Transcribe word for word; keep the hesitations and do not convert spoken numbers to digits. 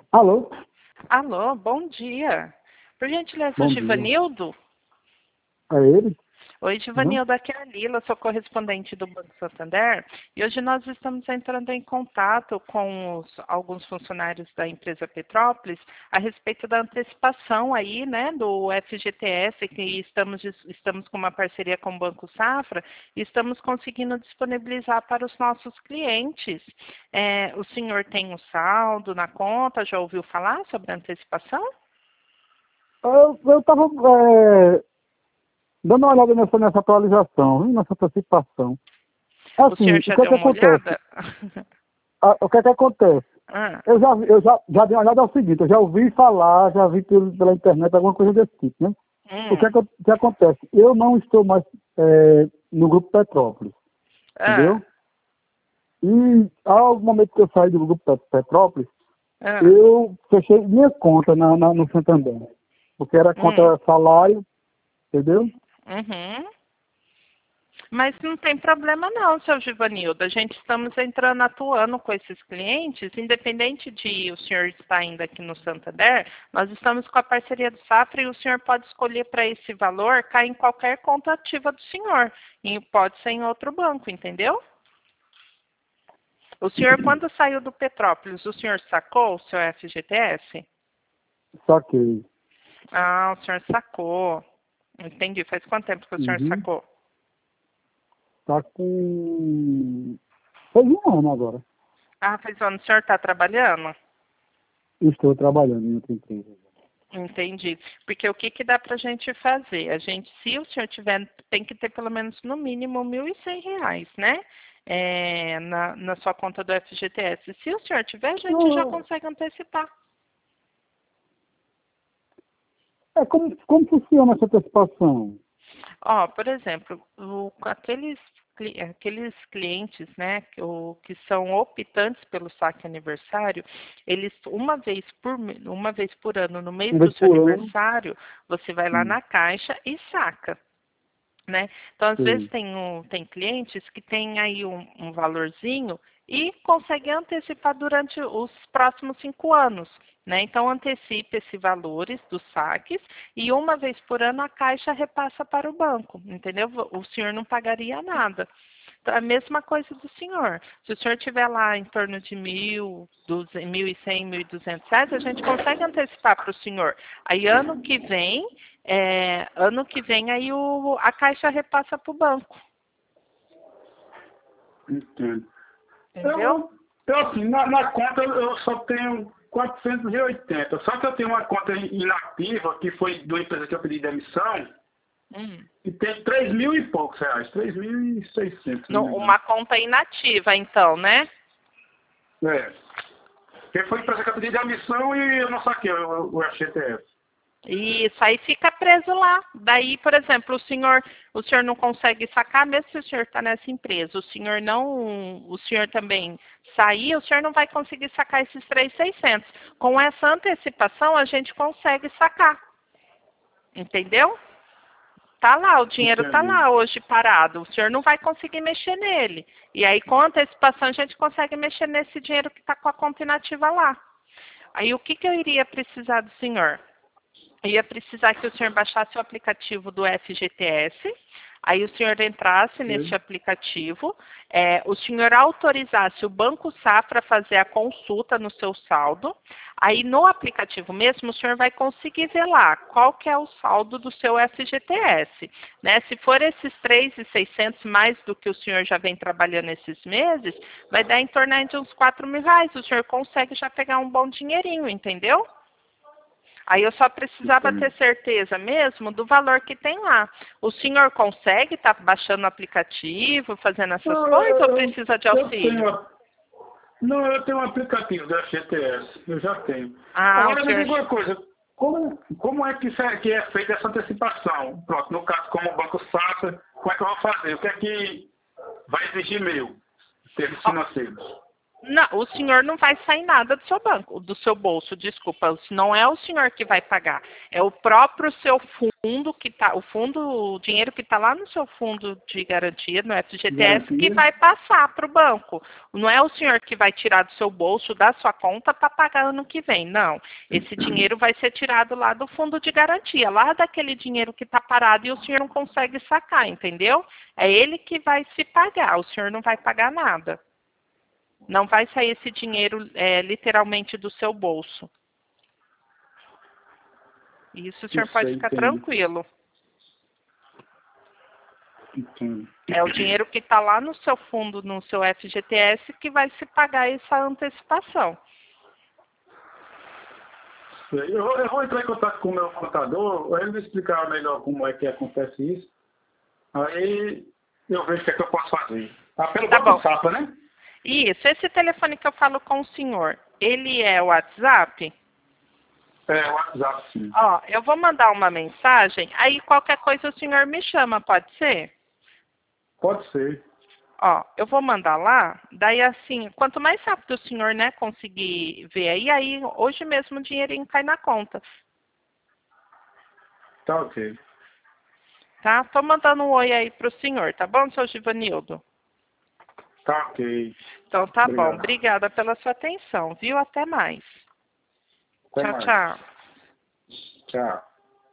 Alô? Alô, bom dia. Por gentileza, Bom dia. Givanildo? É ele? Oi, Uhum. Givanildo, aqui é a Lila, sou correspondente do Banco Santander, e hoje nós estamos entrando em contato com os- alguns funcionários da empresa Petrópolis a respeito da antecipação aí, né, do F G T S, que estamos, dis- estamos com uma parceria com o Banco Safra e estamos conseguindo disponibilizar para os nossos clientes. É, o senhor tem um saldo na conta, já ouviu falar sobre a antecipação? Eu, eu tava é, dando uma olhada nessa, nessa atualização, hein, nessa antecipação. O Assim, senhor o já que é deu que uma acontece? olhada? Ah, o que é que acontece? Ah, Eu já, eu já, já dei uma olhada ao seguinte, eu já ouvi falar, já vi pelo, pela internet alguma coisa desse tipo, né? O que, é hum, que, o que acontece? Eu não estou mais é, no Grupo Petrópolis, ah, entendeu? E ao momento que eu saí do Grupo Pet- Petrópolis, ah, eu fechei minha conta na, na- no Santander, porque era hum, conta salário, entendeu? uhum. Mas não tem problema não, seu Givanildo. A gente estamos entrando, atuando com esses clientes, independente de o senhor estar ainda aqui no Santander, nós estamos com a parceria do Safra e o senhor pode escolher para esse valor cair em qualquer conta ativa do senhor. E pode ser em outro banco, entendeu? O senhor, quando saiu do Petrópolis, o senhor sacou o seu F G T S? Saquei. Ah, o senhor sacou. Entendi. Faz quanto tempo que o senhor Uhum. sacou? Tá com. Faz um ano agora. Ah, faz um ano. O senhor está trabalhando? Estou trabalhando em outra empresa. Entendi. Porque o que, que dá para a gente fazer? A gente, se o senhor tiver, tem que ter pelo menos no mínimo mil e cem reais, né? É, na, na sua conta do F G T S. Se o senhor tiver, a gente já Não, consegue antecipar. é como, como funciona essa antecipação? Ó, por exemplo, o- aqueles, cli- aqueles clientes, né, que, o, que são optantes pelo saque aniversário, eles uma vez por me- uma vez por ano, no mês Uma do vez seu por ano? aniversário, você vai lá Hum, na caixa e saca. Né? Então, às vezes, sei. tem, um, tem clientes que têm aí um, um valorzinho e conseguem antecipar durante os próximos cinco anos. Né? Então, antecipe esses valores dos saques e uma vez por ano a Caixa repassa para o banco, entendeu? O senhor não pagaria nada. Então, a mesma coisa do senhor. Se o senhor tiver lá em torno de mil, duze- mil e cem, mil e duzentos reais, a gente consegue antecipar para o senhor. Aí, ano que vem, é, ano que vem aí o, a Caixa repassa para o banco, Entendo. entendeu? Eu, eu assim, na, na conta eu só tenho quatrocentos e oitenta. Só que eu tenho uma conta inativa, que foi de uma empresa que eu pedi demissão, Hum. e tem três mil e poucos reais. três mil e seiscentos, se não No- me engano. uma conta inativa, então, né? É. Porque foi a empresa que eu pedi demissão e eu não saquei o, o F G T S. Isso, aí fica preso lá. Daí, por exemplo, o senhor, o senhor não consegue sacar, mesmo se o senhor está nessa empresa, o senhor não, o senhor também sair, o senhor não vai conseguir sacar esses três mil e seiscentos. Com essa antecipação, a gente consegue sacar, entendeu? Tá lá, o dinheiro tá Entendi. lá hoje parado. O senhor não vai conseguir mexer nele. E aí, com antecipação, a gente consegue mexer nesse dinheiro que está com a conta inativa lá. Aí, o que, que eu iria precisar do senhor? Eu ia precisar que o senhor baixasse o aplicativo do F G T S, aí o senhor entrasse nesse Sei. aplicativo, é, o senhor autorizasse o Banco Safra a fazer a consulta no seu saldo, aí no aplicativo mesmo o senhor vai conseguir ver lá qual que é o saldo do seu F G T S. Né? Se for esses três mil e seiscentos mais do que o senhor já vem trabalhando esses meses, vai dar em torno de uns quatro mil reais. O senhor consegue já pegar um bom dinheirinho, entendeu? Aí eu só precisava ter Entendi. certeza mesmo do valor que tem lá. O senhor consegue estar baixando o aplicativo, fazendo essas Não, coisas ou eu, eu, precisa de eu tenho. auxílio? a- Não, eu tenho um aplicativo da F G T S. Eu já tenho. Ah, o Agora me senhor. diga uma coisa. Como, como é que, isso é que é feita essa antecipação? Pronto, no caso, como o Banco Safra, como é que eu vou fazer? O que é que vai exigir meu? Termos Ó, financeiros. Não, o senhor não vai sair nada do seu banco, do seu bolso, desculpa. Não é o senhor que vai pagar, é o próprio seu fundo que tá, o fundo, o dinheiro que está lá no seu fundo de garantia, no F G T S, que Garantia? vai passar para o banco. Não é o senhor que vai tirar do seu bolso, da sua conta, para pagar ano que vem. Não. Esse dinheiro vai ser tirado lá do fundo de garantia, lá daquele dinheiro que está parado e o senhor não consegue sacar, entendeu? É ele que vai se pagar, o senhor não vai pagar nada. Não vai sair esse dinheiro é, literalmente do seu bolso. Isso o senhor Isso pode aí, ficar entendo. tranquilo. Entendo. É o dinheiro que está lá no seu fundo, no seu F G T S, que vai se pagar essa antecipação. Eu, eu vou entrar em contato com o meu contador, ele me explicar melhor como é que acontece isso. Aí eu vejo o que é que eu posso fazer. Ah, pelo Tá Banco bom. Safra, né? Isso, esse telefone que eu falo com o senhor, ele é o WhatsApp? É, o WhatsApp, sim. Ó, eu vou mandar uma mensagem, aí qualquer coisa o senhor me chama, pode ser? Pode ser. Ó, eu vou mandar lá, daí assim, quanto mais rápido o senhor, né, conseguir ver aí, aí hoje mesmo o dinheirinho cai na conta, Tá ok. tá? Tô mandando um oi aí pro senhor, tá bom, seu Givanildo? Tá ok. Então tá bom, Obrigado. obrigada pela sua atenção, viu? Até mais. Até Tchau, mais. tchau. Tchau.